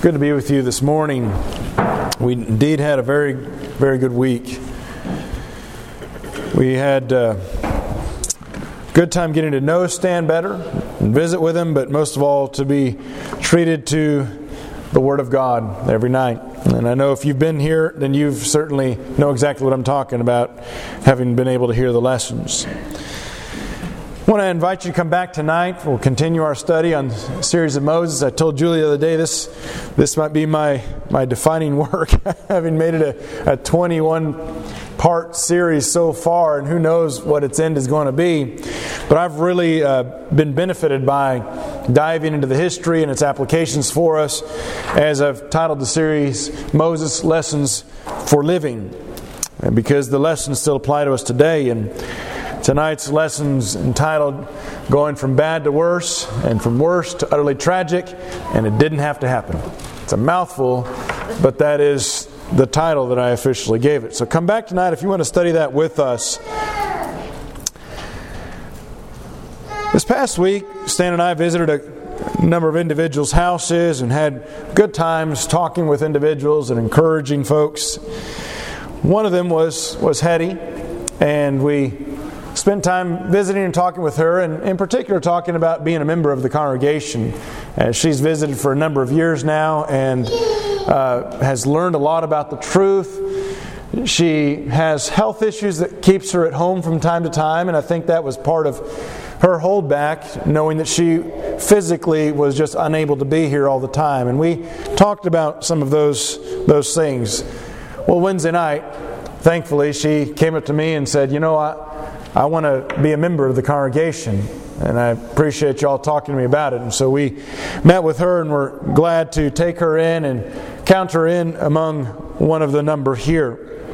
Good to be with you this morning. We indeed had a very, very good week. We had a good time getting to know Stan better and visit with him, but most of all to be treated to the Word of God every night. And I know if you've been here, then you certainly know exactly what I'm talking about, having been able to hear the lessons. I want to invite you to come back tonight. We'll continue our study on the series of Moses. I told Julie the other day this might be my defining work, having made it a 21-part series so far, and who knows what its end is going to be. But I've really been benefited by diving into the history and its applications for us, as I've titled the series, Moses Lessons for Living, and because the lessons still apply to us today. And tonight's lesson's entitled Going from Bad to Worse, and from worse to utterly tragic, and it didn't have to happen. It's a mouthful, but that is the title that I officially gave it. So come back tonight if you want to study that with us. This past week, Stan and I visited a number of individuals' houses and had good times talking with individuals and encouraging folks. One of them was Hetty, and we spent time visiting and talking with her, and in particular talking about being a member of the congregation. She's visited for a number of years now and has learned a lot about the truth. She has health issues that keeps her at home from time to time, and I think that was part of her holdback, knowing that she physically was just unable to be here all the time. And we talked about some of those things. Well, Wednesday night, thankfully, she came up to me and said, I want to be a member of the congregation, and I appreciate y'all talking to me about it. And so we met with her, and we're glad to take her in and count her in among one of the number here.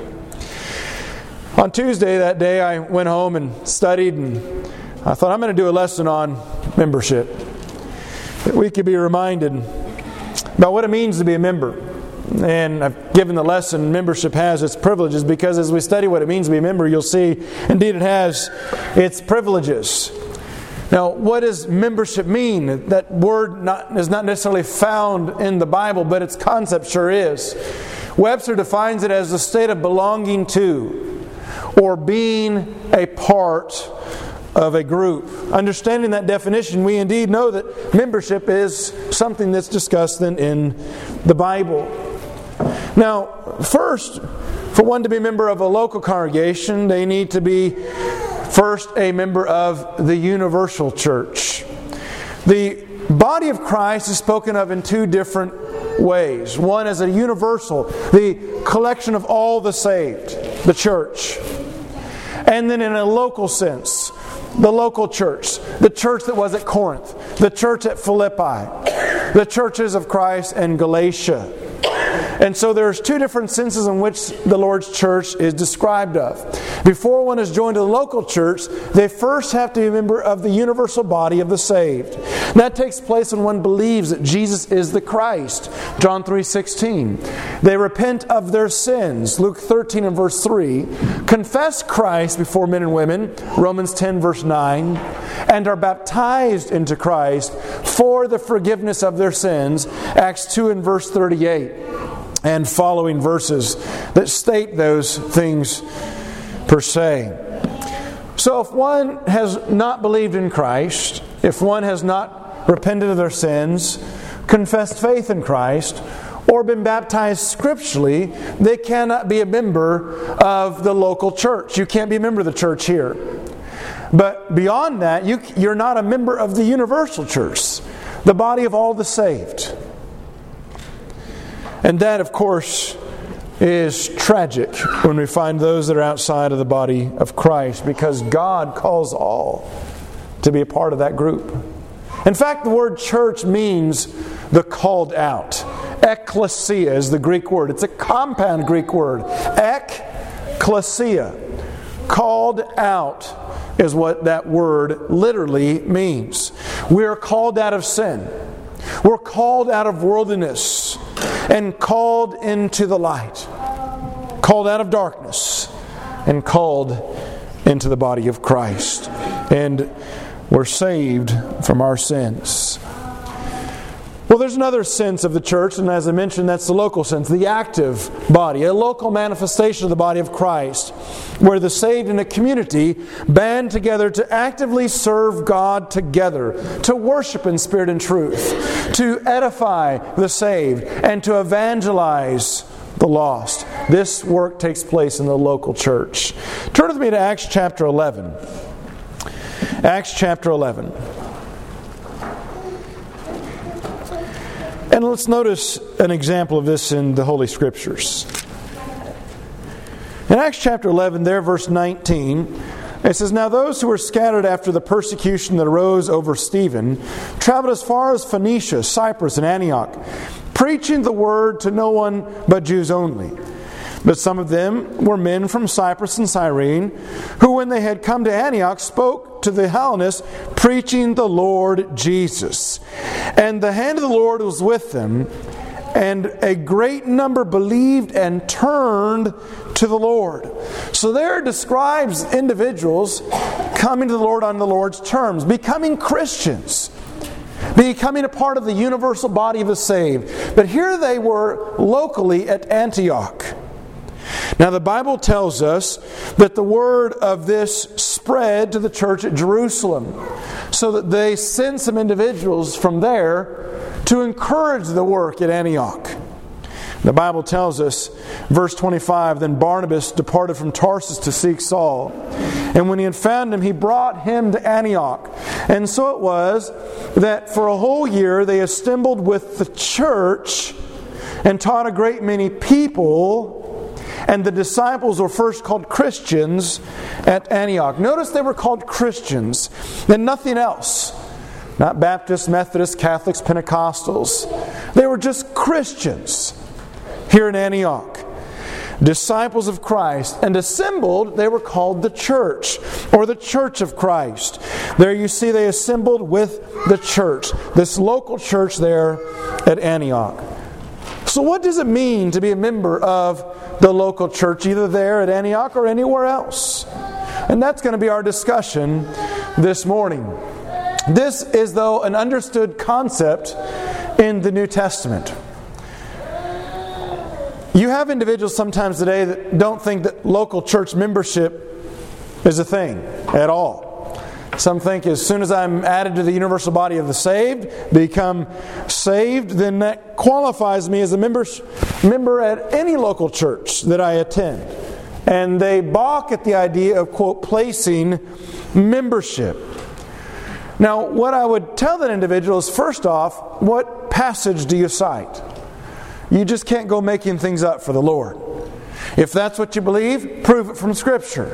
On Tuesday that day, I went home and studied, and I thought I'm going to do a lesson on membership, that we could be reminded about what it means to be a member. And I've given the lesson, membership has its privileges, because as we study what it means to be a member, you'll see, indeed it has its privileges. Now, what does membership mean? That word is not necessarily found in the Bible, but its concept sure is. Webster defines it as the state of belonging to, or being a part of a group. Understanding that definition, we indeed know that membership is something that's discussed in the Bible. Now, first, for one to be a member of a local congregation, they need to be first a member of the universal church. The body of Christ is spoken of in two different ways. One as a universal, the collection of all the saved, the church. And then in a local sense, the local church, the church that was at Corinth, the church at Philippi, the churches of Christ in Galatia. And so there's two different senses in which the Lord's church is described of. Before one is joined to the local church, they first have to be a member of the universal body of the saved. And that takes place when one believes that Jesus is the Christ. John 3:16. They repent of their sins. Luke 13 and verse 3. Confess Christ before men and women. Romans 10 verse 9. And are baptized into Christ for the forgiveness of their sins. Acts 2 and verse 38. And following verses that state those things per se. So if one has not believed in Christ, if one has not repented of their sins, confessed faith in Christ, or been baptized scripturally, they cannot be a member of the local church. You can't be a member of the church here. But beyond that, you're not a member of the universal church, the body of all the saved. And that, of course, is tragic when we find those that are outside of the body of Christ, because God calls all to be a part of that group. In fact, the word church means the called out. Ekklesia is the Greek word. It's a compound Greek word. Ekklesia. Called out is what that word literally means. We are called out of sin. We're called out of worldliness and called into the light. Called out of darkness and called into the body of Christ. And we're saved from our sins. Well, there's another sense of the church, and as I mentioned, that's the local sense, the active body, a local manifestation of the body of Christ, where the saved in a community band together to actively serve God together, to worship in spirit and truth, to edify the saved, and to evangelize the lost. This work takes place in the local church. Turn with me to Acts chapter 11. Acts chapter 11. And let's notice an example of this in the Holy Scriptures. In Acts chapter 11, there, verse 19, it says, "Now those who were scattered after the persecution that arose over Stephen traveled as far as Phoenicia, Cyprus, and Antioch, preaching the word to no one but Jews only. But some of them were men from Cyprus and Cyrene, who when they had come to Antioch spoke to the Hellenists, preaching the Lord Jesus. And the hand of the Lord was with them, and a great number believed and turned to the Lord." So there it describes individuals coming to the Lord on the Lord's terms, becoming Christians, becoming a part of the universal body of the saved. But here they were locally at Antioch. Now the Bible tells us that the word of this spread to the church at Jerusalem, so that they sent some individuals from there to encourage the work at Antioch. The Bible tells us, verse 25, "Then Barnabas departed from Tarsus to seek Saul. And when he had found him, he brought him to Antioch. And so it was that for a whole year they assembled with the church and taught a great many people. And the disciples were first called Christians at Antioch." Notice they were called Christians and nothing else. Not Baptists, Methodists, Catholics, Pentecostals. They were just Christians here in Antioch. Disciples of Christ. And assembled, they were called the church, or the church of Christ. There you see they assembled with the church, this local church there at Antioch. So what does it mean to be a member of the local church, either there at Antioch or anywhere else? And that's going to be our discussion this morning. This is, though, an understood concept in the New Testament. You have individuals sometimes today that don't think that local church membership is a thing at all. Some think as soon as I'm added to the universal body of the saved, become saved, then that qualifies me as a member at any local church that I attend. And they balk at the idea of, quote, placing membership. Now, what I would tell that individual is, first off, what passage do you cite? You just can't go making things up for the Lord. If that's what you believe, prove it from Scripture.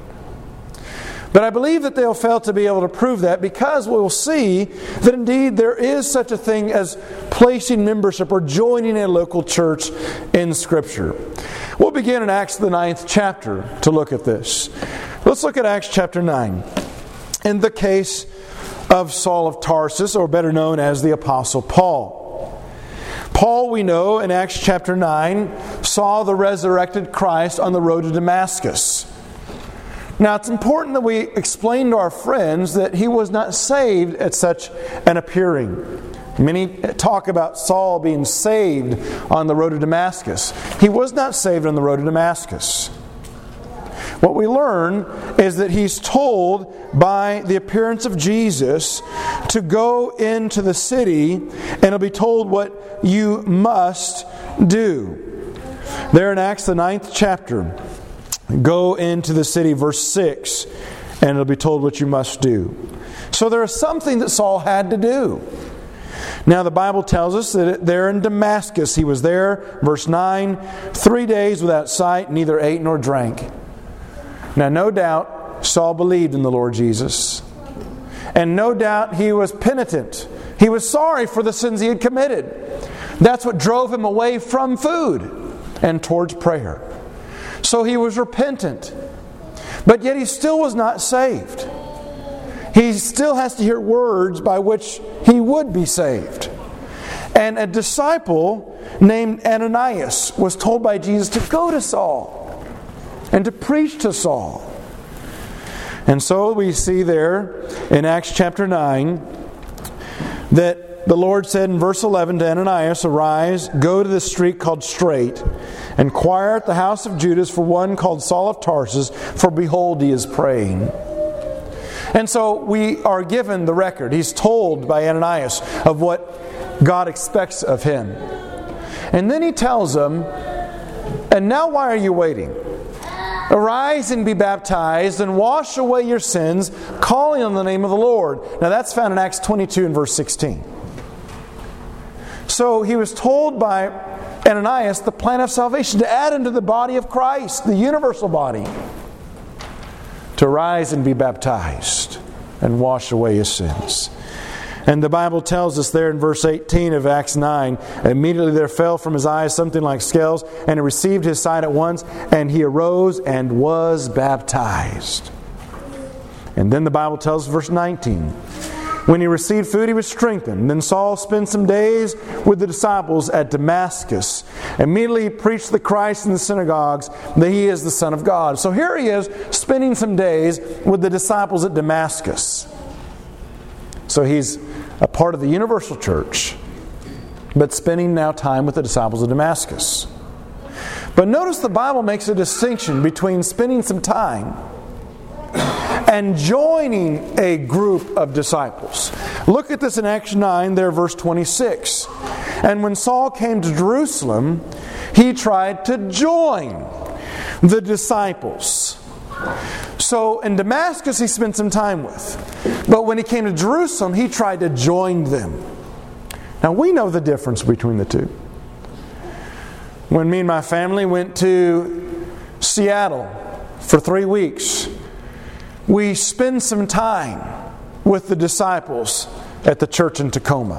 But I believe that they'll fail to be able to prove that, because we'll see that indeed there is such a thing as placing membership or joining a local church in Scripture. We'll begin in Acts the 9th chapter to look at this. Let's look at Acts chapter 9. In the case of Saul of Tarsus, or better known as the Apostle Paul. Paul, we know, in Acts chapter 9, saw the resurrected Christ on the road to Damascus. Now, it's important that we explain to our friends that he was not saved at such an appearing. Many talk about Saul being saved on the road to Damascus. He was not saved on the road to Damascus. What we learn is that he's told by the appearance of Jesus to go into the city, and he'll be told what you must do. There in Acts the 9th chapter, go into the city, verse 6, and it'll be told what you must do. So there is something that Saul had to do. Now the Bible tells us that there in Damascus, he was there, verse 9, 3 days without sight, neither ate nor drank. Now no doubt Saul believed in the Lord Jesus. And no doubt he was penitent. He was sorry for the sins he had committed. That's what drove him away from food and towards prayer. So he was repentant. But yet he still was not saved. He still has to hear words by which he would be saved. And a disciple named Ananias was told by Jesus to go to Saul and to preach to Saul. And so we see there in Acts chapter 9 that the Lord said in verse 11 to Ananias, "Arise, go to the street called Straight, and inquire at the house of Judas for one called Saul of Tarsus, for behold, he is praying." And so we are given the record. He's told by Ananias of what God expects of him. And then he tells him, "And now why are you waiting? Arise and be baptized and wash away your sins, calling on the name of the Lord." Now that's found in Acts 22 and verse 16. So he was told by Ananias the plan of salvation, to add into the body of Christ, the universal body, to rise and be baptized and wash away his sins. And the Bible tells us there in verse 18 of Acts 9, "Immediately there fell from his eyes something like scales, and he received his sight at once, and he arose and was baptized." And then the Bible tells us, verse 19, "When he received food, he was strengthened. Then Saul spent some days with the disciples at Damascus. Immediately he preached the Christ in the synagogues, that he is the Son of God." So here he is, spending some days with the disciples at Damascus. So he's a part of the universal church, but spending now time with the disciples of Damascus. But notice the Bible makes a distinction between spending some time and joining a group of disciples. Look at this in Acts 9, there, verse 26. "And when Saul came to Jerusalem, he tried to join the disciples." So in Damascus he spent some time with. But when he came to Jerusalem, he tried to join them. Now we know the difference between the two. When me and my family went to Seattle for 3 weeks, we spent some time with the disciples at the church in Tacoma.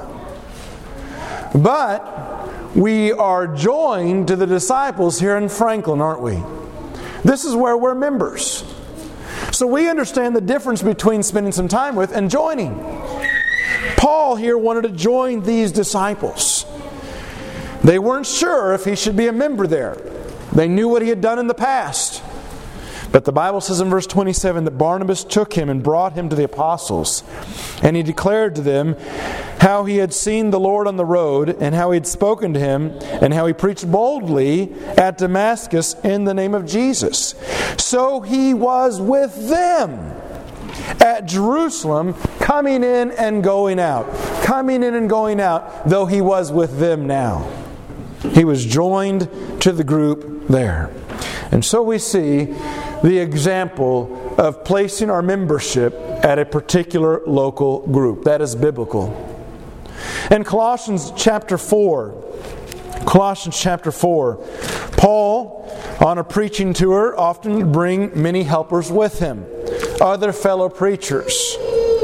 But we are joined to the disciples here in Franklin, aren't we? This is where we're members. So we understand the difference between spending some time with and joining. Paul here wanted to join these disciples. They weren't sure if he should be a member there. They knew what he had done in the past. But the Bible says in verse 27 that Barnabas took him and brought him to the apostles. And he declared to them how he had seen the Lord on the road, and how he had spoken to him, and how he preached boldly at Damascus in the name of Jesus. So he was with them at Jerusalem, coming in and going out. Coming in and going out, though he was with them now. He was joined to the group there. And so we see the example of placing our membership at a particular local group. That is biblical. In Colossians chapter 4, Paul, on a preaching tour, often would bring many helpers with him, other fellow preachers.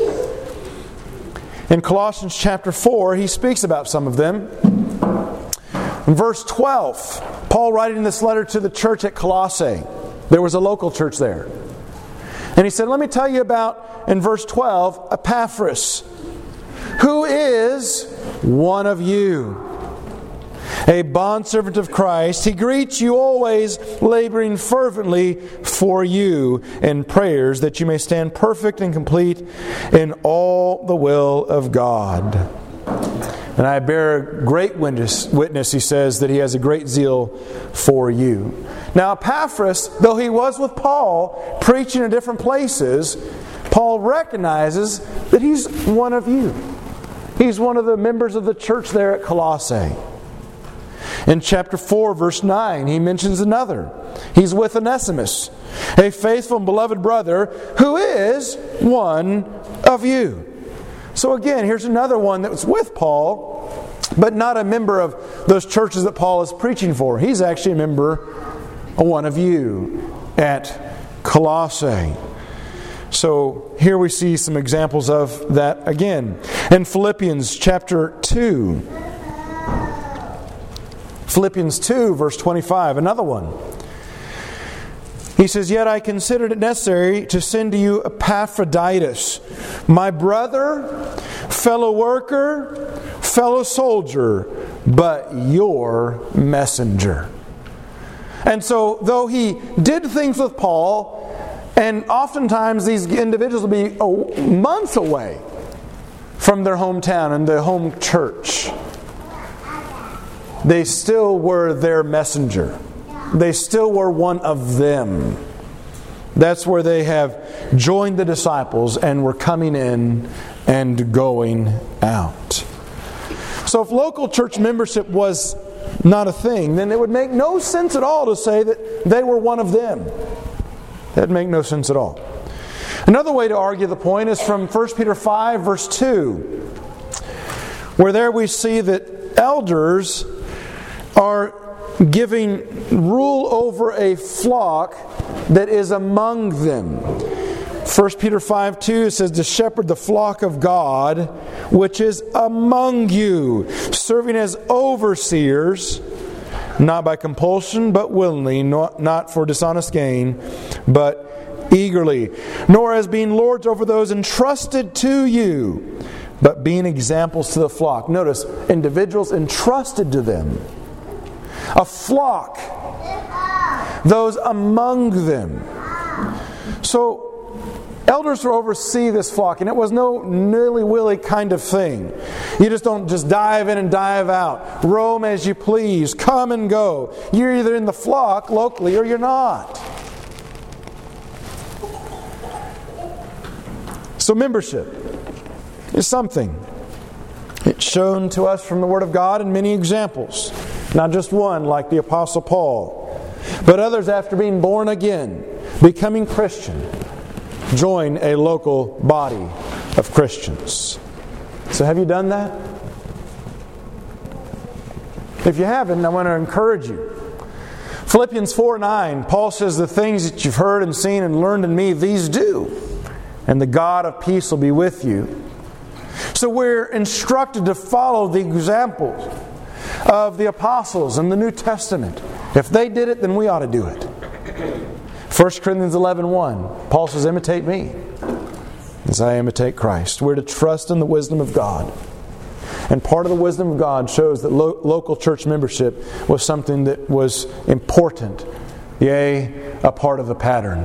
In Colossians chapter 4, he speaks about some of them. In verse 12, Paul writing this letter to the church at Colossae. There was a local church there. And he said, let me tell you about, in verse 12, Epaphras, who is one of you, a bondservant of Christ. He greets you always, laboring fervently for you in prayers, that you may stand perfect and complete in all the will of God. And I bear great witness, he says, that he has a great zeal for you. Now Epaphras, though he was with Paul, preaching in different places, Paul recognizes that he's one of you. He's one of the members of the church there at Colossae. In chapter 4, verse 9, he mentions another. He's with Onesimus, a faithful and beloved brother, who is one of you. So again, here's another one that was with Paul, but not a member of those churches that Paul is preaching for. He's actually a member, one of you, at Colossae. So here we see some examples of that again. In Philippians chapter 2. Philippians 2, verse 25, another one. He says, yet I considered it necessary to send to you Epaphroditus, my brother, fellow worker, fellow soldier, but your messenger. And so, though he did things with Paul, and oftentimes these individuals will be months away from their hometown and the home church, they still were their messenger. They still were one of them. That's where they have joined the disciples and were coming in and going out. So if local church membership was not a thing, then it would make no sense at all to say that they were one of them. That would make no sense at all. Another way to argue the point is from 1 Peter 5 verse 2, where there we see that elders are giving rule over a flock that is among them. 1 Peter 5:2 says, to shepherd the flock of God, which is among you, serving as overseers, not by compulsion, but willingly, not for dishonest gain, but eagerly, nor as being lords over those entrusted to you, but being examples to the flock. Notice, individuals entrusted to them. A flock, those among them. So, elders will oversee this flock, and it was no nilly-willy kind of thing. You just don't just dive in and dive out. Roam as you please. Come and go. You're either in the flock locally or you're not. So membership is something. It's shown to us from the Word of God in many examples. Not just one like the Apostle Paul, but others after being born again, becoming Christian, join a local body of Christians. So have you done that? If you haven't, I want to encourage you. Philippians 4:9, Paul says, the things that you've heard and seen and learned in me, these do, and the God of peace will be with you. So we're instructed to follow the examples of the apostles in the New Testament. If they did it, then we ought to do it. 1 Corinthians 11:1, Paul says, imitate me as I imitate Christ. We're to trust in the wisdom of God. And part of the wisdom of God shows that local church membership was something that was important, yea, a part of the pattern.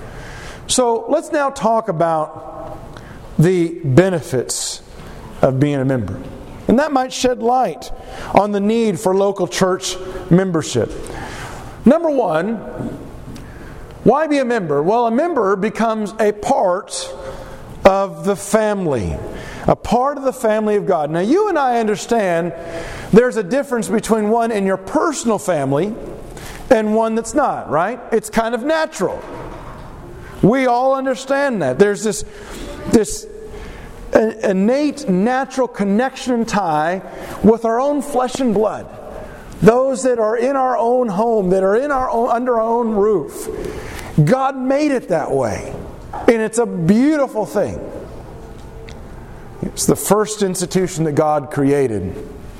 So let's now talk about the benefits of being a member. And that might shed light on the need for local church membership. Number one, why be a member? Well, a member becomes a part of the family. A part of the family of God. Now, you and I understand there's a difference between one in your personal family and one that's not, right? It's kind of natural. We all understand that. There's this innate, natural connection and tie with our own flesh and blood. Those that are in our own home, that are under our own roof. God made it that way. And it's a beautiful thing. It's the first institution that God created.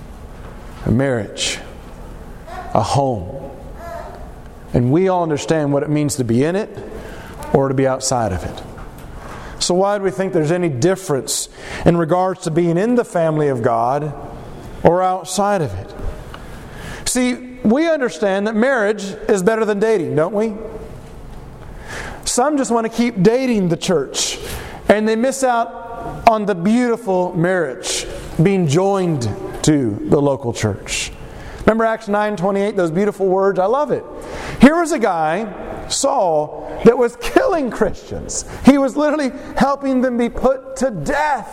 A marriage. A home. And we all understand what it means to be in it or to be outside of it. So why do we think there's any difference in regards to being in the family of God or outside of it? See, we understand that marriage is better than dating, don't we? Some just want to keep dating the church, and they miss out on the beautiful marriage, being joined to the local church. Remember Acts 9:28, those beautiful words? I love it. Here was a guy, Saul, that was killing Christians. He was literally helping them be put to death.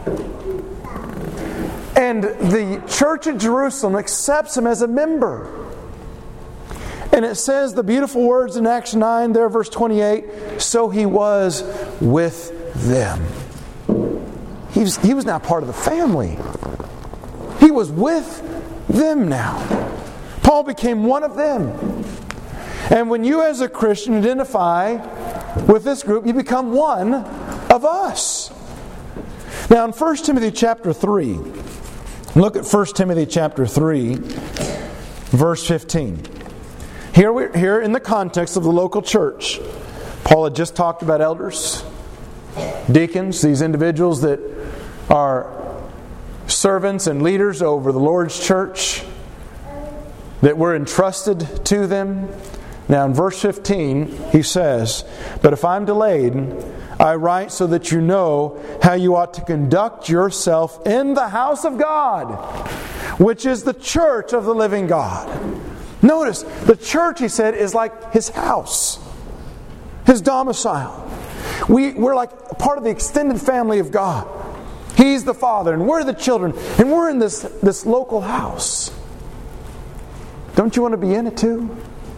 And the church at Jerusalem accepts him as a member. And it says the beautiful words in Acts 9, there, verse 28, so he was with them. He was now part of the family. He was with them now. Paul became one of them. And when you as a Christian identify with this group, you become one of us. Now in 1 Timothy chapter 3, look at 1 Timothy chapter 3, verse 15. Here in the context of the local church, Paul had just talked about elders, deacons, these individuals that are servants and leaders over the Lord's church, that were entrusted to them. Now in verse 15, he says, but if I'm delayed, I write so that you know how you ought to conduct yourself in the house of God, which is the church of the living God. Notice, the church, he said, is like His house, His domicile. We're like part of the extended family of God. He's the Father, and we're the children, and we're in this local house. Don't you want to be in it too?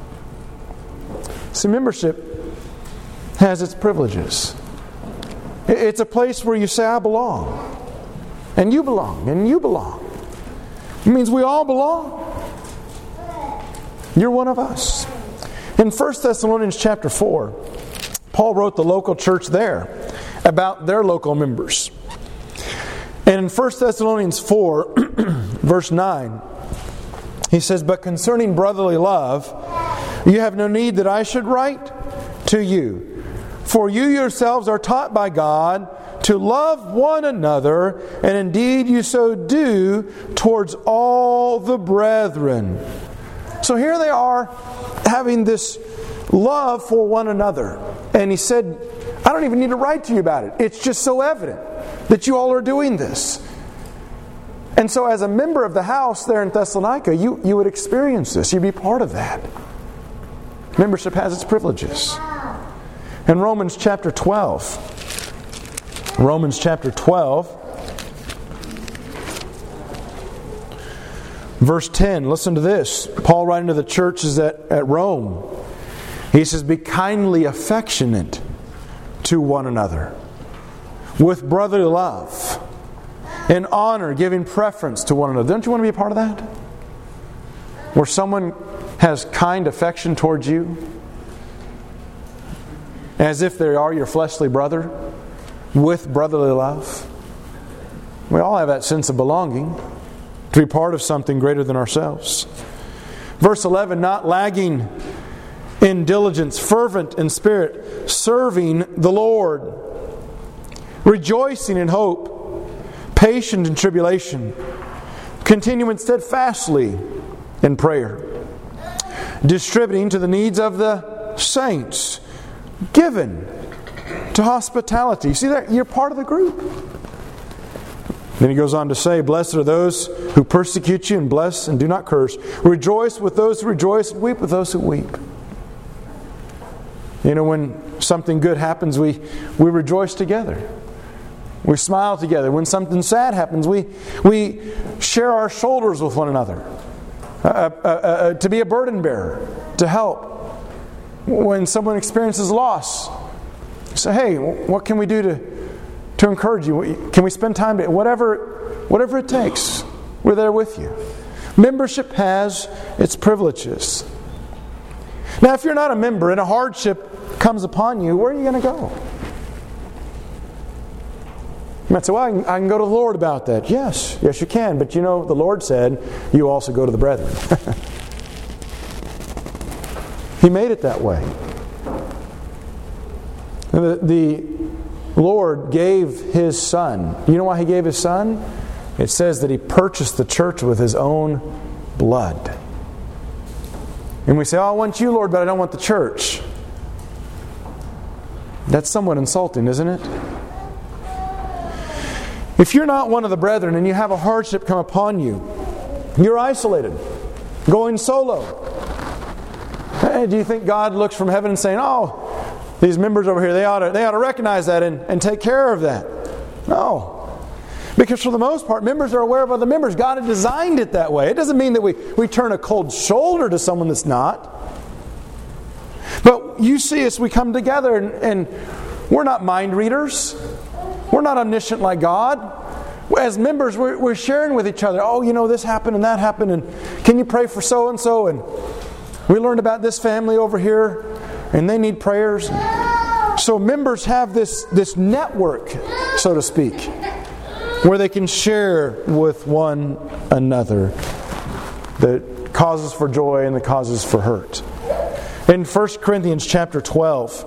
See, membership has its privileges. It's a place where you say, I belong. And you belong. And you belong. It means we all belong. You're one of us. In 1 Thessalonians chapter 4, Paul wrote the local church there about their local members. And in 1 Thessalonians 4, verse 9, he says, But concerning brotherly love, you have no need that I should write to you. For you yourselves are taught by God to love one another, and indeed you so do towards all the brethren. So here they are having this love for one another. And he said, I don't even need to write to you about it. It's just so evident that you all are doing this. And so as a member of the house there in Thessalonica, you would experience this. You'd be part of that. Membership has its privileges. In Romans chapter 12, verse 10, listen to this. Paul writing to the churches at Rome. He says, Be kindly affectionate to one another, with brotherly love, in honor, giving preference to one another. Don't you want to be a part of that? Where someone has kind affection towards you, as if they are your fleshly brother, with brotherly love. We all have that sense of belonging, to be part of something greater than ourselves. Verse 11, not lagging in diligence, fervent in spirit, serving the Lord, rejoicing in hope, patient in tribulation, continuing steadfastly in prayer, distributing to the needs of the saints, given to hospitality. You see that? You're part of the group. Then he goes on to say, Blessed are those who persecute you, and bless and do not curse. Rejoice with those who rejoice, and weep with those who weep. You know, when something good happens, we rejoice together. We smile together. When something sad happens, we share our shoulders with one another. To be a burden bearer, to help. When someone experiences loss, say, hey, what can we do to encourage you? Can we spend time together? Whatever it takes, we're there with you. Membership has its privileges. Now, if you're not a member and a hardship comes upon you, where are you going to go? You might say, well, I can go to the Lord about that. Yes, you can. But you know, the Lord said, you also go to the brethren. He made it that way. The Lord gave His Son. You know why He gave His Son? It says that He purchased the church with His own blood. And we say, oh, I want you, Lord, but I don't want the church. That's somewhat insulting, isn't it? If you're not one of the brethren and you have a hardship come upon you, you're isolated, going solo. Hey, do you think God looks from heaven and saying, oh, these members over here, they ought to recognize that and take care of that? No. Because for the most part, members are aware of other members. God had designed it that way. It doesn't mean that we turn a cold shoulder to someone that's not. But you see us, we come together and we're not mind readers. We're not omniscient like God. As members, we're sharing with each other. Oh, you know, this happened and that happened. And can you pray for so-and-so? And we learned about this family over here. And they need prayers. So members have this network, so to speak, where they can share with one another the causes for joy and the causes for hurt. In 1 Corinthians chapter 12,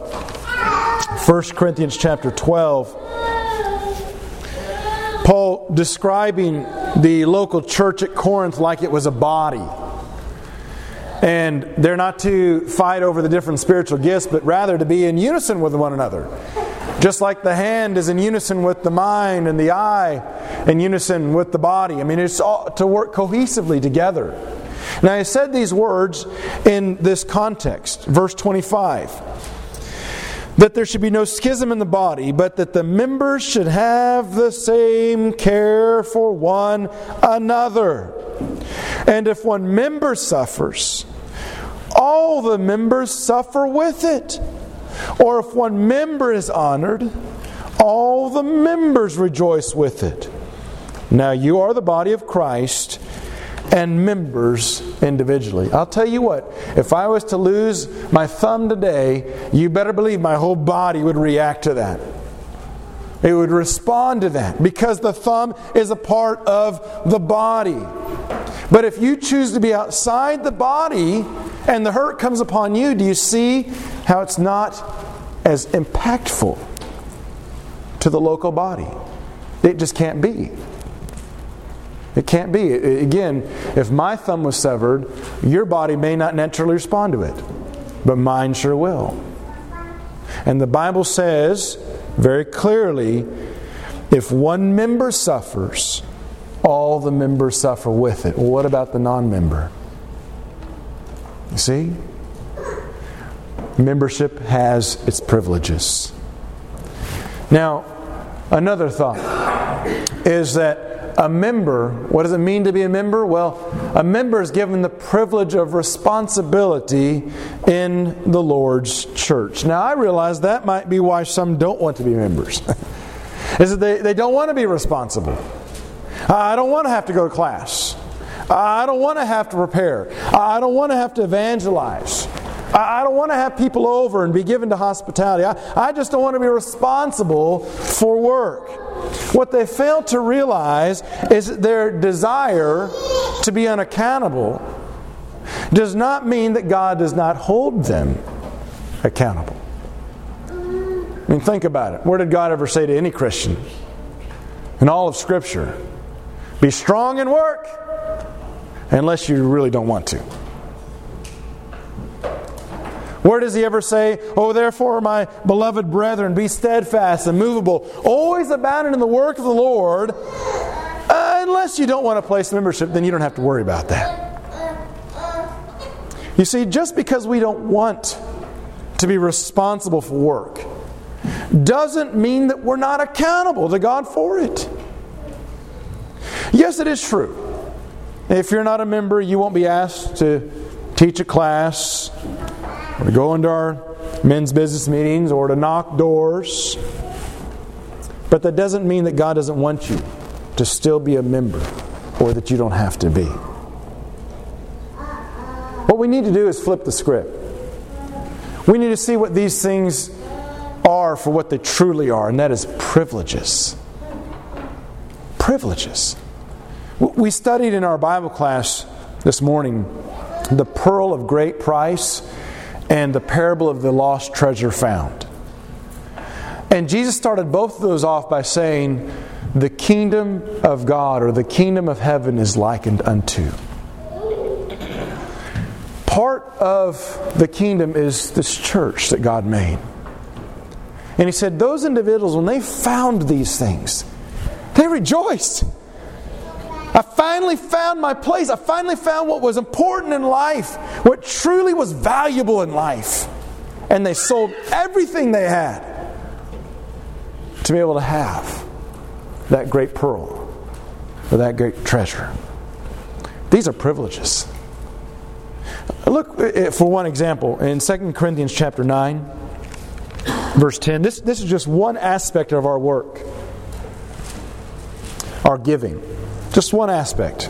Paul describing the local church at Corinth like it was a body. And they're not to fight over the different spiritual gifts, but rather to be in unison with one another. Just like the hand is in unison with the mind and the eye in unison with the body. I mean, it's all to work cohesively together. Now, I said these words in this context, verse 25. That there should be no schism in the body, but that the members should have the same care for one another. And if one member suffers, all the members suffer with it. Or if one member is honored, all the members rejoice with it. Now you are the body of Christ, and members individually. I'll tell you what, if I was to lose my thumb today, you better believe my whole body would react to that. It would respond to that, because the thumb is a part of the body. But if you choose to be outside the body and the hurt comes upon you, do you see how it's not as impactful to the local body? It just can't be. It can't be. Again, if my thumb was severed, your body may not naturally respond to it, but mine sure will. And the Bible says very clearly, if one member suffers, all the members suffer with it. Well, what about the non-member? You see? Membership has its privileges. Now, another thought is that a member, what does it mean to be a member? Well, a member is given the privilege of responsibility in the Lord's church. Now, I realize that might be why some don't want to be members. Is that they don't want to be responsible. I don't want to have to go to class. I don't want to have to prepare. I don't want to have to evangelize. I don't want to have people over and be given to hospitality. I just don't want to be responsible for work. What they fail to realize is that their desire to be unaccountable does not mean that God does not hold them accountable. I mean, think about it. Where did God ever say to any Christian in all of Scripture, be strong in work, unless you really don't want to? Where does He ever say, oh, therefore, my beloved brethren, be steadfast, immovable, always abounding in the work of the Lord? Unless you don't want a place membership, then you don't have to worry about that. You see, just because we don't want to be responsible for work doesn't mean that we're not accountable to God for it. Yes, it is true. If you're not a member, you won't be asked to teach a class, or to go into our men's business meetings, or to knock doors. But that doesn't mean that God doesn't want you to still be a member, or that you don't have to be. What we need to do is flip the script. We need to see what these things are for what they truly are, and that is privileges. Privileges. We studied in our Bible class this morning the pearl of great price and the parable of the lost treasure found. And Jesus started both of those off by saying, the kingdom of God, or the kingdom of heaven, is likened unto. Part of the kingdom is this church that God made. And He said, those individuals, when they found these things, they rejoiced. I finally found my place. I finally found what was important in life, what truly was valuable in life. And they sold everything they had to be able to have that great pearl, or that great treasure. These are privileges. Look, for one example, in 2 Corinthians chapter 9, verse 10. This is just one aspect of our work. Our giving. Just one aspect.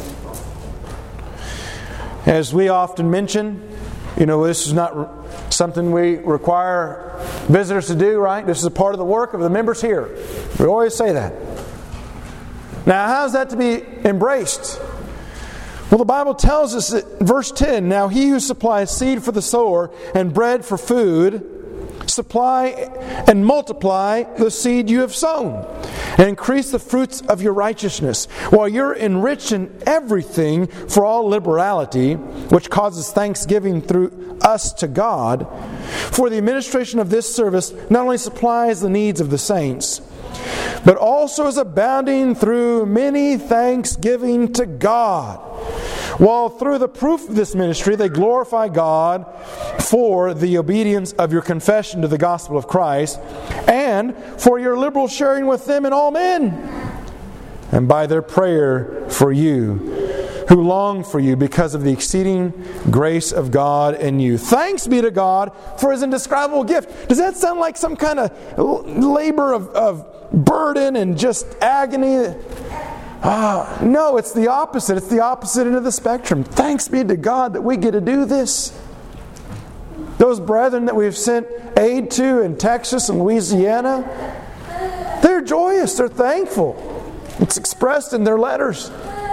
As we often mention, this is not something we require visitors to do, right? This is a part of the work of the members here. We always say that. Now, how is that to be embraced? Well, the Bible tells us that, verse 10, now He who supplies seed for the sower and bread for food, supply and multiply the seed you have sown, and increase the fruits of your righteousness, while you're enriched in everything for all liberality, which causes thanksgiving through us to God. For the administration of this service not only supplies the needs of the saints, but also is abounding through many thanksgiving to God. While through the proof of this ministry they glorify God for the obedience of your confession to the gospel of Christ, and for your liberal sharing with them in all men, and by their prayer for you, who long for you because of the exceeding grace of God in you. Thanks be to God for His indescribable gift. Does that sound like some kind of labor of burden and just agony? No, it's the opposite. It's the opposite end of the spectrum. Thanks be to God that we get to do this. Those brethren that we've sent aid to in Texas and Louisiana, they're joyous. They're thankful. It's expressed in their letters.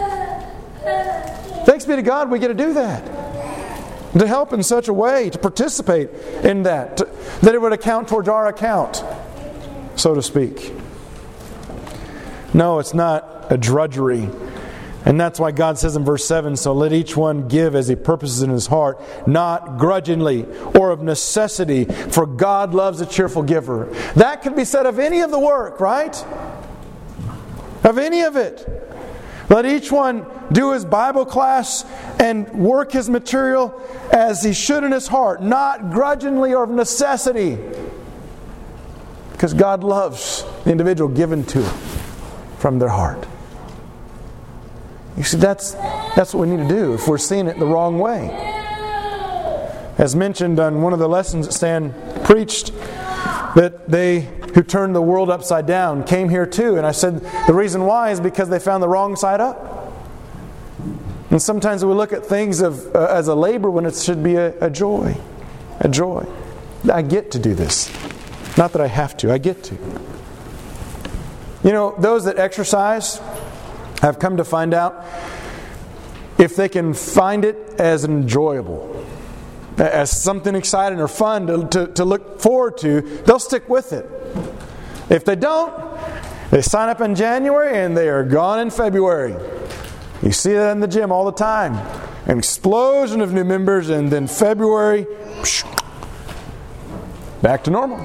Thanks be to God we get to do that. To help in such a way, to participate in that, that it would account towards our account, so to speak. No, it's not a drudgery. And that's why God says in verse 7, so let each one give as he purposes in his heart, not grudgingly or of necessity, for God loves a cheerful giver. That could be said of any of the work, right? Of any of it. Let each one do his Bible class and work his material as he should in his heart, not grudgingly or of necessity. Because God loves the individual given to him from their heart. You see, that's what we need to do if we're seeing it the wrong way. As mentioned on one of the lessons that Stan preached, that they who turned the world upside down came here too. And I said the reason why is because they found the wrong side up. And sometimes we look at things as a labor when it should be a joy. A joy. I get to do this. Not that I have to, I get to. You know, those that exercise have come to find out if they can find it as enjoyable, as something exciting or fun to look forward to, they'll stick with it. If they don't, they sign up in January and they are gone in February. You see that in the gym all the time. An explosion of new members, and then February, back to normal.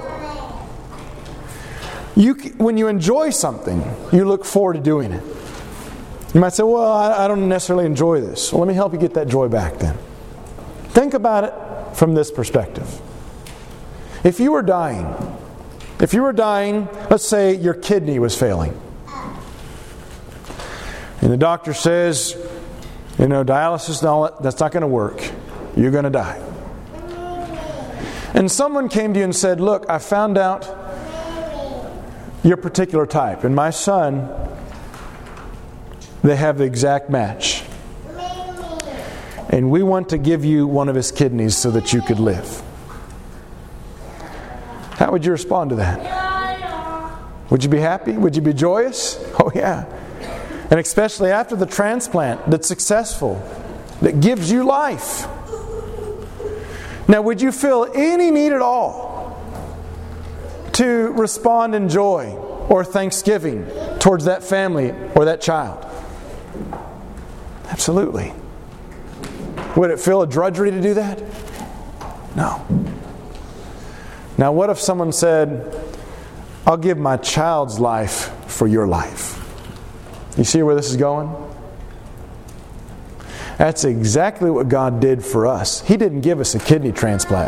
When you enjoy something, you look forward to doing it. You might say, well, I don't necessarily enjoy this. Well, let me help you get that joy back then. Think about it from this perspective. If you were dying, let's say your kidney was failing. And the doctor says, dialysis and all that's not going to work. You're going to die. And someone came to you and said, look, I found out your particular type. And my son, they have the exact match. And we want to give you one of his kidneys so that you could live. How would you respond to that? Would you be happy? Would you be joyous? Oh yeah. And especially after the transplant that's successful, that gives you life. Now, would you feel any need at all to respond in joy or thanksgiving towards that family or that child? Absolutely. Would it feel a drudgery to do that? No. Now, what if someone said, I'll give my child's life for your life? You see where this is going? That's exactly what God did for us. He didn't give us a kidney transplant.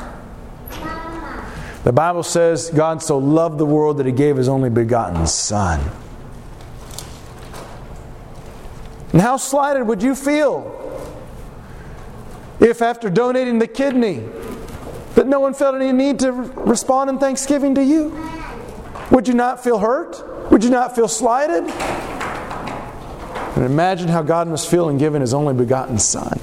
The Bible says God so loved the world that He gave His only begotten Son. And how slighted would you feel if after donating the kidney that no one felt any need to respond in thanksgiving to you? Would you not feel hurt? Would you not feel slighted? And imagine how God must feel in giving His only begotten Son.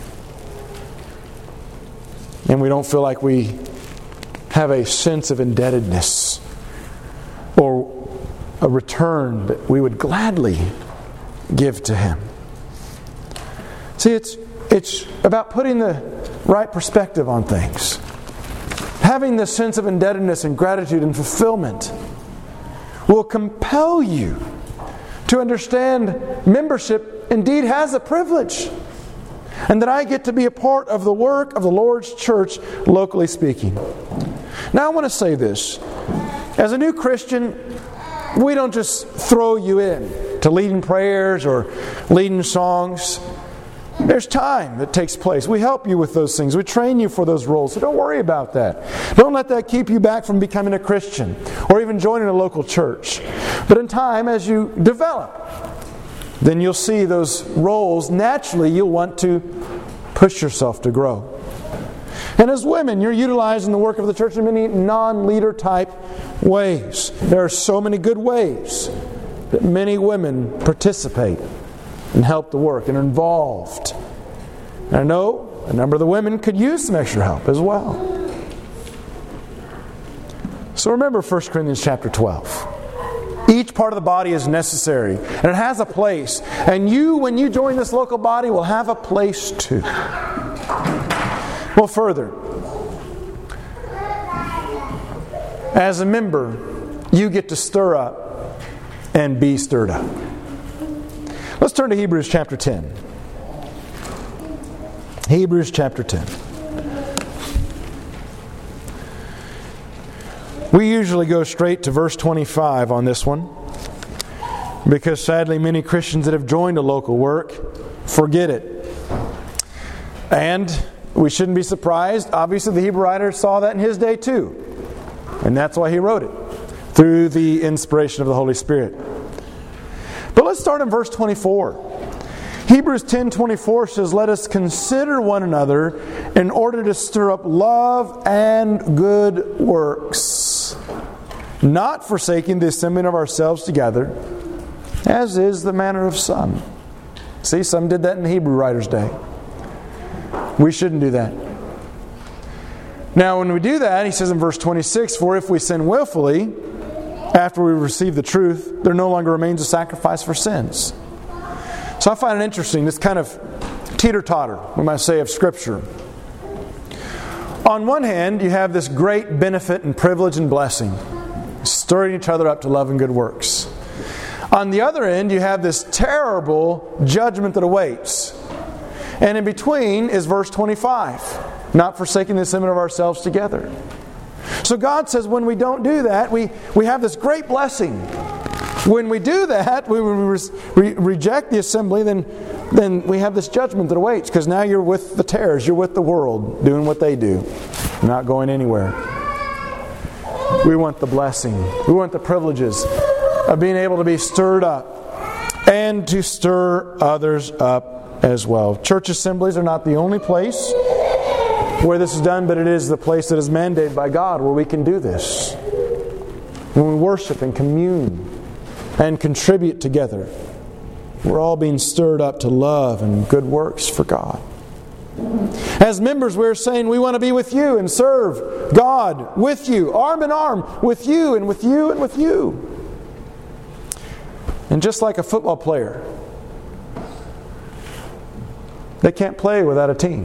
And we don't feel like we have a sense of indebtedness or a return that we would gladly give to Him. See, it's about putting the right perspective on things. Having this sense of indebtedness and gratitude and fulfillment. will compel you to understand membership indeed has a privilege, and that I get to be a part of the work of the Lord's church, locally speaking. Now I want to say this. As a new Christian, we don't just throw you in to leading prayers or leading songs. There's time that takes place. We help you with those things. We train you for those roles. So don't worry about that. Don't let that keep you back from becoming a Christian or even joining a local church. But in time, as you develop, then you'll see those roles. Naturally, you'll want to push yourself to grow. And as women, you're utilizing the work of the church in many non-leader type ways. There are so many good ways that many women participate and help the work and are involved. And I know a number of the women could use some extra help as well. So remember 1 Corinthians chapter 12. Each part of the body is necessary, and it has a place. And you, when you join this local body, will have a place too. Well, further, as a member, you get to stir up and be stirred up. Let's turn to Hebrews chapter 10. Hebrews chapter 10. We usually go straight to verse 25 on this one, because sadly many Christians that have joined a local work forget it. And we shouldn't be surprised. Obviously the Hebrew writer saw that in his day too. And that's why he wrote it, through the inspiration of the Holy Spirit. But let's start in verse 24. Hebrews 10:24 says, "Let us consider one another in order to stir up love and good works, not forsaking the assembling of ourselves together, as is the manner of some." See, some did that in the Hebrew writer's day. We shouldn't do that. Now, when we do that, he says in verse 26, "For if we sin willfully, after we receive the truth, there no longer remains a sacrifice for sins." So I find it interesting, this kind of teeter-totter, we might say, of Scripture. On one hand, you have this great benefit and privilege and blessing, stirring each other up to love and good works. On the other end, you have this terrible judgment that awaits. And in between is verse 25, "Not forsaking the assembling of ourselves together." So God says when we don't do that, we have this great blessing. When we do that, we reject the assembly, then we have this judgment that awaits, because now you're with the tares, you're with the world, doing what they do, not going anywhere. We want the blessing. We want the privileges of being able to be stirred up and to stir others up as well. Church assemblies are not the only place where this is done, but it is the place that is mandated by God where we can do this. When we worship and commune and contribute together, we're all being stirred up to love and good works for God. As members, we're saying we want to be with you and serve God with you, arm in arm with you and with you and with you. And just like a football player, they can't play without a team.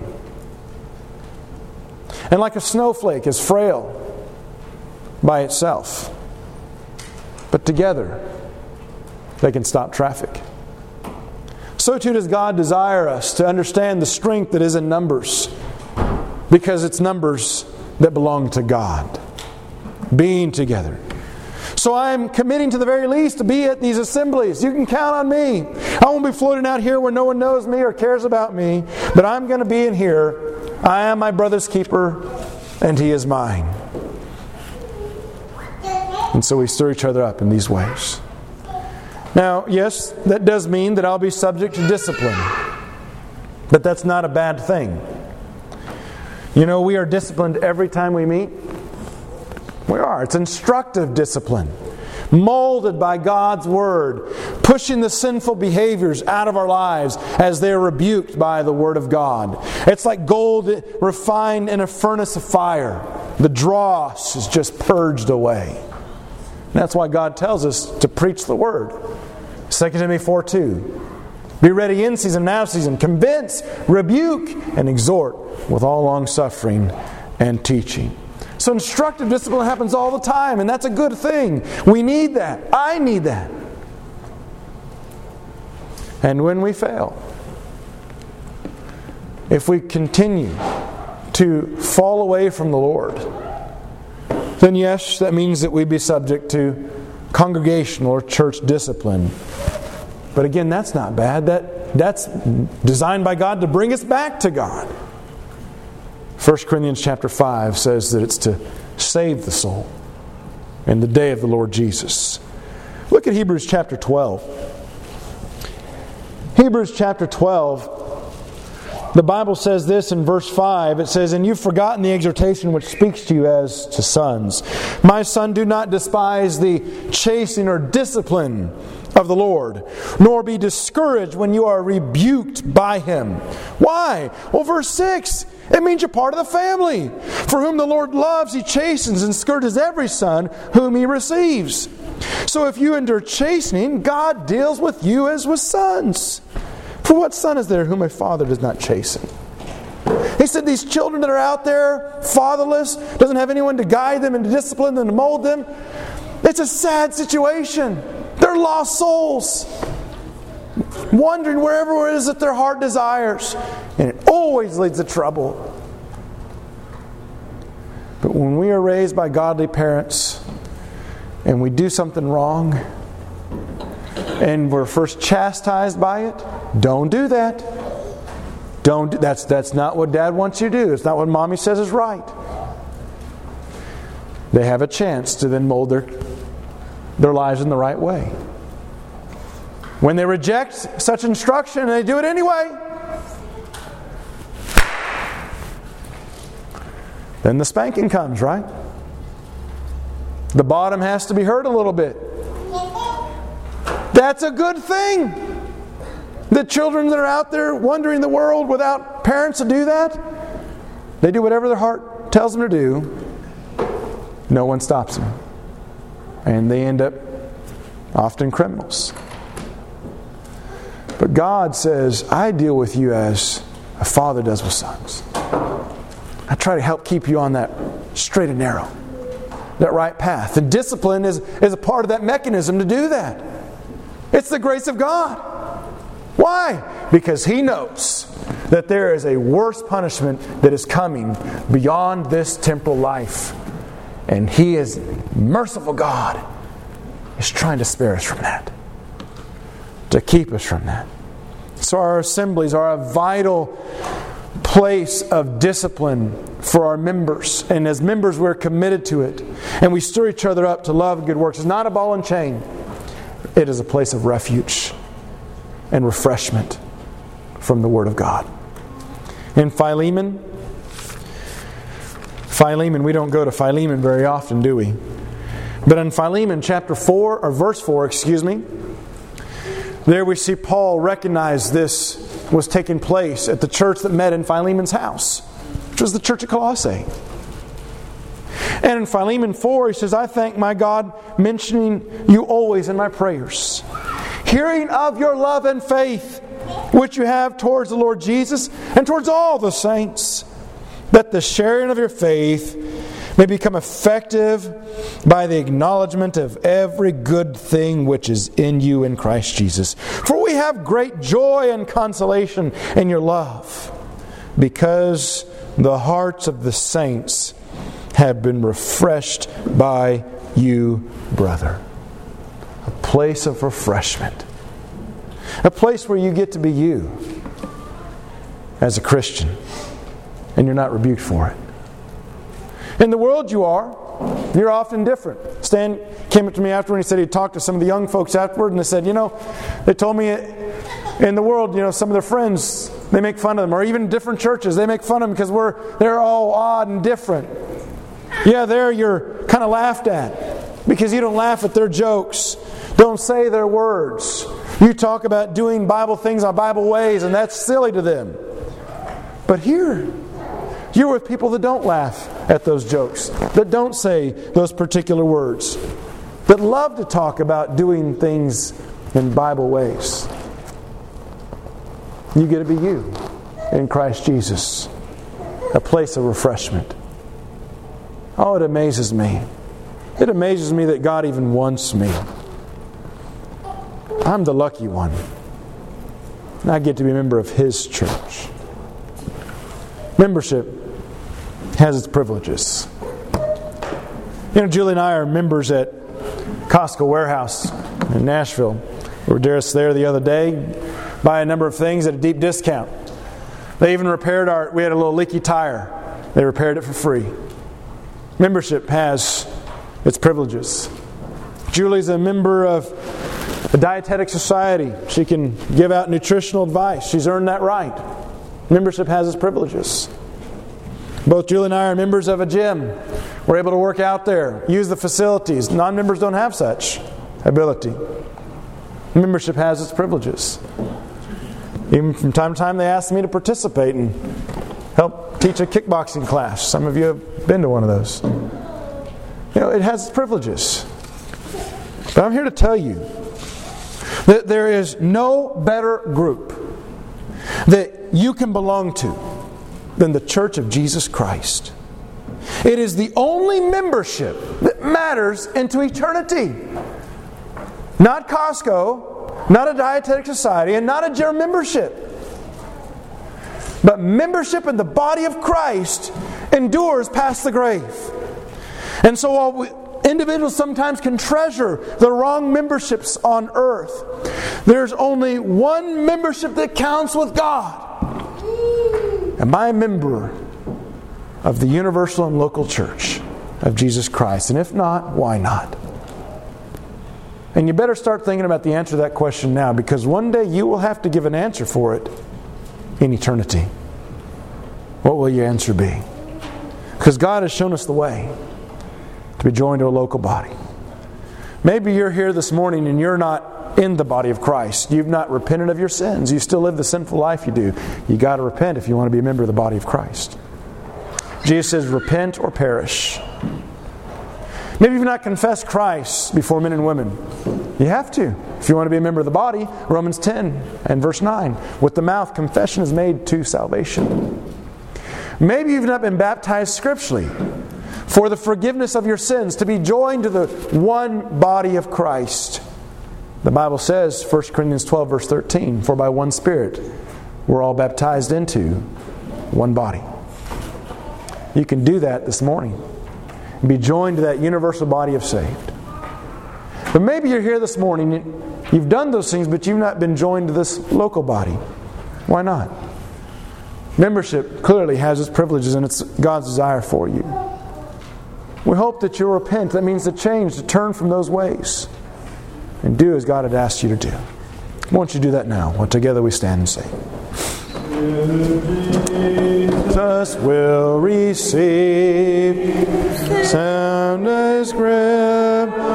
And like a snowflake is frail by itself, but together they can stop traffic. So too does God desire us to understand the strength that is in numbers, because it's numbers that belong to God. Being together. So I'm committing to the very least to be at these assemblies. You can count on me. I won't be floating out here where no one knows me or cares about me, but I'm going to be in here. I am my brother's keeper, and he is mine. And so we stir each other up in these ways. Now, yes, that does mean that I'll be subject to discipline. But that's not a bad thing. You know, we are disciplined every time we meet. We are. It's instructive discipline. Molded by God's Word. Pushing the sinful behaviors out of our lives as they are rebuked by the Word of God. It's like gold refined in a furnace of fire. The dross is just purged away. And that's why God tells us to preach the Word. 2 Timothy 4:2. Be ready in season and out of season. Convince, rebuke, and exhort with all long suffering and teaching. So instructive discipline happens all the time, and that's a good thing. We need that. I need that. And when we fail, if we continue to fall away from the Lord, then yes, that means that we be subject to congregational or church discipline. But again, that's not bad. That's designed by God to bring us back to God. 1 Corinthians chapter 5 says that it's to save the soul in the day of the Lord Jesus. Look at Hebrews chapter 12. Hebrews chapter 12, the Bible says this in verse 5. It says, "And you've forgotten the exhortation which speaks to you as to sons. My son, do not despise the chastening or discipline of the Lord, nor be discouraged when you are rebuked by Him." Why? Well, verse 6, it means you're part of the family. "For whom the Lord loves, He chastens and scourges every son whom He receives." So if you endure chastening, God deals with you as with sons. "For what son is there whom a father does not chasten?" He said these children that are out there, fatherless, doesn't have anyone to guide them and to discipline them and to mold them. It's a sad situation. They're lost souls, wandering wherever it is that their heart desires. And it always leads to trouble. But when we are raised by godly parents and we do something wrong and we're first chastised by it, don't do that. That's not what Dad wants you to do. It's not what Mommy says is right. They have a chance to then mold their lives in the right way. When they reject such instruction and they do it anyway, then the spanking comes, right? The bottom has to be hurt a little bit. That's a good thing. The children that are out there wandering the world without parents to do that, they do whatever their heart tells them to do. No one stops them. And they end up often criminals. But God says, I deal with you as a father does with sons. I try to help keep you on that straight and narrow, that right path. And discipline is a part of that mechanism to do that. It's the grace of God. Why? Because He knows that there is a worse punishment that is coming beyond this temporal life. And He is merciful God. He's trying to spare us from that, to keep us from that. So our assemblies are a vital place of discipline for our members. And as members, we're committed to it. And we stir each other up to love and good works. It's not a ball and chain. It is a place of refuge and refreshment from the Word of God. In Philemon, we don't go to Philemon very often, do we? But in Philemon chapter 4, or verse 4, there we see Paul recognize this was taking place at the church that met in Philemon's house, which was the church at Colossae. And in Philemon 4, he says, I thank my God, mentioning you always in my prayers, hearing of your love and faith, which you have towards the Lord Jesus and towards all the saints, that the sharing of your faith may become effective by the acknowledgement of every good thing which is in you in Christ Jesus. For we have great joy and consolation in your love, because the hearts of the saints have been refreshed by you, brother. A place of refreshment. A place where you get to be you as a Christian, and you're not rebuked for it. In the world you're often different. Stan came up to me afterward and he said he talked to some of the young folks afterward, and they said, they told me in the world, some of their friends, they make fun of them, or even different churches, they make fun of them because they're all odd and different. Yeah, there you're kind of laughed at because you don't laugh at their jokes, don't say their words. You talk about doing Bible things on Bible ways, and that's silly to them. But here, you're with people that don't laugh at those jokes, that don't say those particular words, that love to talk about doing things in Bible ways. You get to be you in Christ Jesus, a place of refreshment. Oh, it amazes me. It amazes me that God even wants me. I'm the lucky one. And I get to be a member of His church. Membership has its privileges. Julie and I are members at Costco Warehouse in Nashville. We were just there the other day, buy a number of things at a deep discount. They even repaired we had a little leaky tire. They repaired it for free. Membership has its privileges. Julie's a member of the Dietetic Society. She can give out nutritional advice. She's earned that right. Membership has its privileges. Both Julie and I are members of a gym. We're able to work out there, use the facilities. Non-members don't have such ability. Membership has its privileges. Even from time to time they ask me to participate and help teach a kickboxing class. Some of you have been to one of those. It has its privileges. But I'm here to tell you that there is no better group that you can belong to than the Church of Jesus Christ. It is the only membership that matters into eternity. Not Costco, not a dietetic society, and not a gym membership. But membership in the body of Christ endures past the grave. And so while individuals sometimes can treasure the wrong memberships on earth, there's only one membership that counts with God. Am I a member of the universal and local church of Jesus Christ? And if not, why not? And you better start thinking about the answer to that question now, because one day you will have to give an answer for it in eternity. What will your answer be? Because God has shown us the way to be joined to a local body. Maybe you're here this morning and you're not in the body of Christ. You've not repented of your sins. You still live the sinful life you do. You got to repent if you want to be a member of the body of Christ. Jesus says, repent or perish. Maybe you've not confessed Christ before men and women. You have to. If you want to be a member of the body, Romans 10 and verse 9. With the mouth, confession is made to salvation. Maybe you've not been baptized scripturally for the forgiveness of your sins, to be joined to the one body of Christ. The Bible says, 1 Corinthians 12 verse 13, for by one Spirit we're all baptized into one body. You can do that this morning. Be joined to that universal body of saved. But maybe you're here this morning, you've done those things, but you've not been joined to this local body. Why not? Membership clearly has its privileges, and it's God's desire for you. We hope that you'll repent. That means to change, to turn from those ways, and do as God had asked you to do. Won't you do that now? Well, together we stand and sing. Jesus will receive Sunday's grip.